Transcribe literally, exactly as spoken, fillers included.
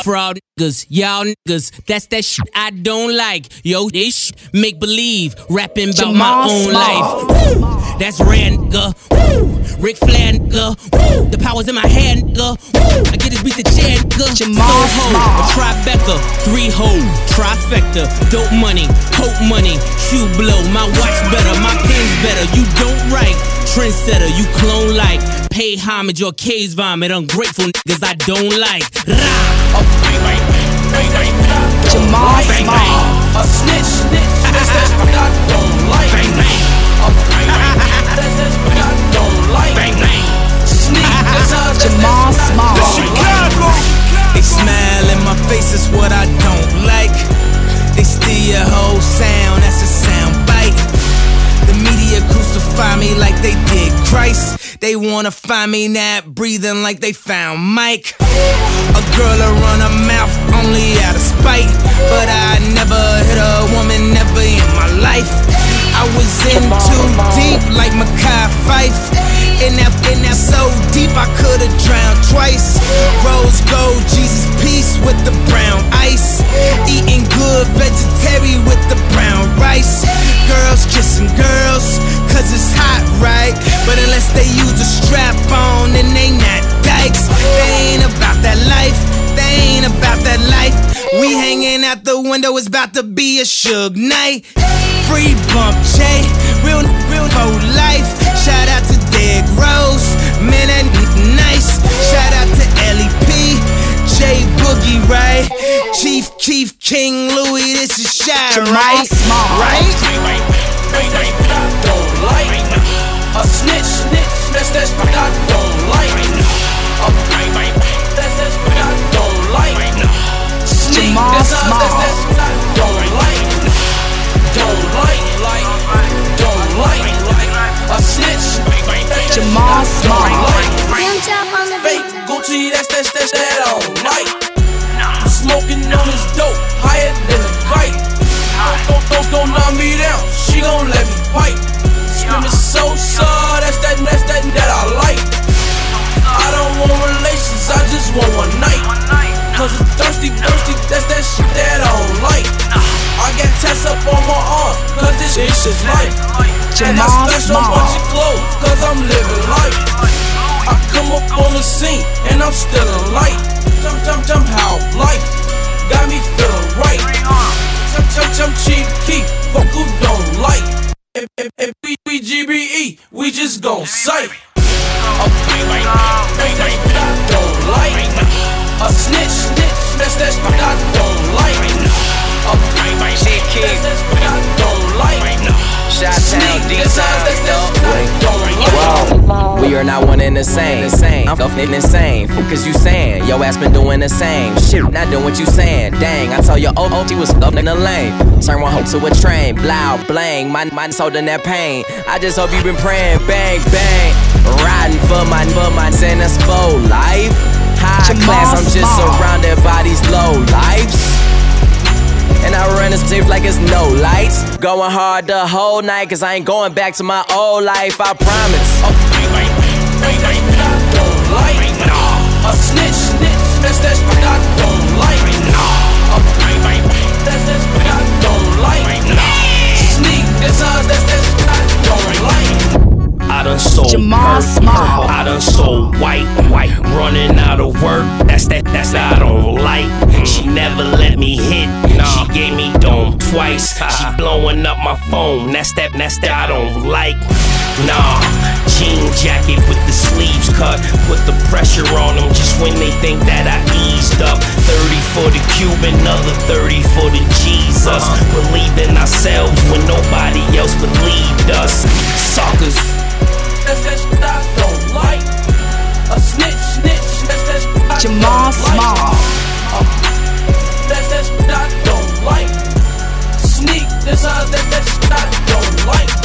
fraud niggas, y'all niggas, that's that shit I don't like. Yo, this shit make believe, rapping about my own life. Woo! That's rare nigga, woo! Ric Flair nigga, woo! The power's in my head nigga, woo! I get this beat the chair nigga. Jamal so Small. A Tribeca, three hoes, trifecta, dope money, coke money, shoe blow, my watch better, my pen's better. You don't write, trendsetter, you clone like, pay homage or case vomit, ungrateful niggas I don't like. Rah! Jamal Small. A snitch, that's that I don't like. That's that I don't like. Sneak, that's how Jamal Small. Chicago. They smile in my face, is what I don't like. They steal your whole sound, that's a sound bite. The media crucify me like they did Christ. They wanna find me not breathing like they found Mike. A girl will run her mouth only out of spite, but I never hit a woman, never in my life. I was in too deep like Mackay Fife. In that, in that so deep I could've drowned twice. Rose gold, Jesus peace with the brown ice. Eating good vegetarian with the brown rice. Girls kissing girls, cause it's hot, right? But unless they use a strap on, then they not dykes. They ain't about that life, they ain't about that life. We hanging out the window, it's about to be a Suge night. Free bump, J, real, real for life. Shout out to Derrick Rose, man that nice. Shout out to L E P, J Boogie, right? Chief Keef, King Louis, this is Shy, right? Right? Don't like a snitch, that's that I don't like. That's that I don't like. Sneak, that's that I don't like. Don't like, like, don't like, a snitch. Jamal Small. Fake Gucci, that's that, that's that I don't like. I'm smoking on this dope, higher than a kite. Don't, don't, don't knock me down, she gon' let me fight. Screaming so sorry, that's that, that's that, that I like. I don't want relations, I just want one night. Cause it's thirsty, thirsty, that's that shit that I don't like. I got tats up on my arm, cause this shit is life. And I special bunch of clothes, cause I'm living life. I come up on the scene, and I'm still in light. Jump, jump, jump, how life got me feeling right. Jump, jump, jump, cheap key, fuck who don't like. If, if, if we, we G B E, we just gon' sight. Don't like a snitch, that's that I don't like. Shit, kid. Don't like. Shot-town, D-Town, we are not one and the same. I'm fucking insane, cause you saying yo ass been doing the same shit, not doing what you saying. Dang, I told your old O G was stuck in the lane. Turn one hoe to a train, blow, blang, my mind's holding that pain. I just hope you been praying, bang, bang. Riding for my, for my sentence for life. High class, I'm just surrounded by these low lives. And I run this tape like it's no lights. Going hard the whole night, cause I ain't going back to my old life, I promise. Don't like a snitch, that's that I don't like. That's that I don't like. Sneak, that's how, that's that I don't like. I done sold Jamal purple, Small. I done sold white, white, running out of work. That's that, that's that I don't like. She never let me hit. She gave me dome twice. She blowing up my phone. That's that, that's that I don't like. Nah, jean jacket with the sleeves cut. Put the pressure on them just when they think that I eased up. Thirty for the Cuban, another thirty for the Jesus. Believe in ourselves when nobody else believed us. Suckers. That's that shit I don't like. A snitch, snitch, that's that shit I Jamal Small. That's that shit I don't like. Sneak, that's how, that, that shit I don't like.